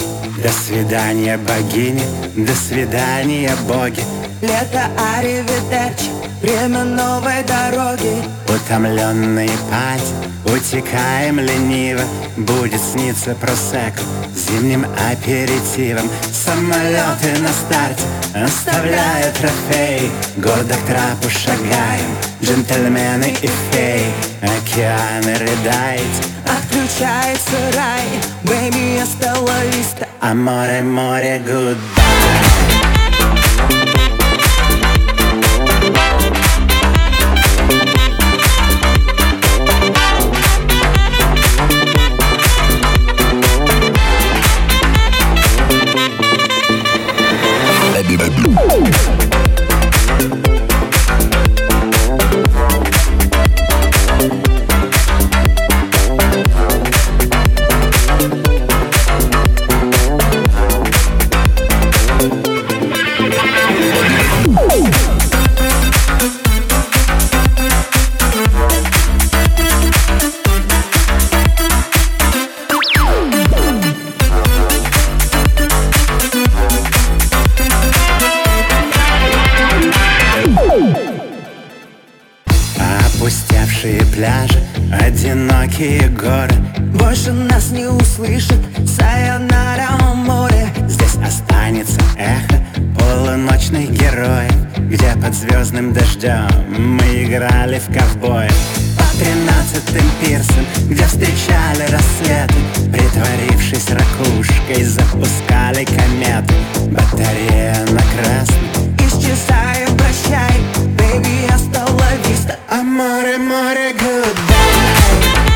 До свидания, богини, до свидания, боги. Лето, аривидерчи, время новой дороги. Утомленные пальцы, утекаем лениво. Будет сниться просекко зимним аперитивом. Самолеты на старте оставляют трофеи. Гордо к трапу шагаем, джентльмены и феи. Океаны рыдает, Отключается рай, baby, hasta la vista. Аморе, море, goodbye. Опустевшие пляжи, одинокие горы. Больше нас не услышит сайонара море. Здесь останется эхо полуночных героев, где под звездным дождем мы играли в ковбоев. По 13-м пирсам, где встречали рассветы, притворившись ракушкой, запускали кометы. Батарея на красный, Исчезаем, прощай, baby, hasta la vista. Аморе, море, goodbye.